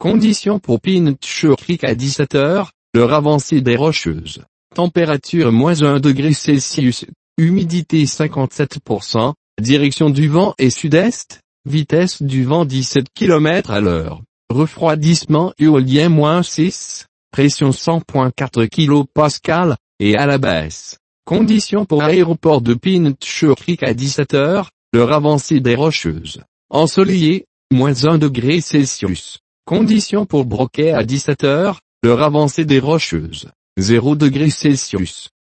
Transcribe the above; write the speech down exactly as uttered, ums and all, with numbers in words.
Conditions pour Pincher Creek à dix-sept heures, l'heure avancée des Rocheuses. Température moins un degré Celsius, humidité cinquante-sept pour cent, direction du vent est sud-est, vitesse du vent dix-sept kilomètres à l'heure, refroidissement éolien moins six, pression cent virgule quatre kilopascales, et à la baisse. Conditions pour aéroport de Pincher Creek à dix-sept heures, l'heure avancée des Rocheuses. Ensoleillé, moins un degré Celsius. Conditions pour Broquet à dix-sept heures, l'heure avancée des Rocheuses. zéro degré Celsius.